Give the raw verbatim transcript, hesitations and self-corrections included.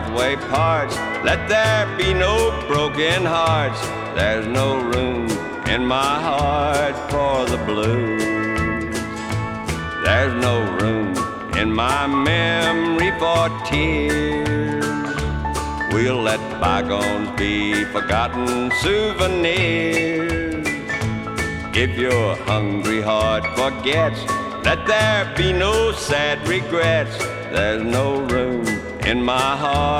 halfway parts. Let there be no broken hearts. There's no room in my heart for the blues. There's no room in my memory for tears. We'll let bygones be forgotten souvenirs. If your hungry heart forgets, let there be no sad regrets. There's no room in my heart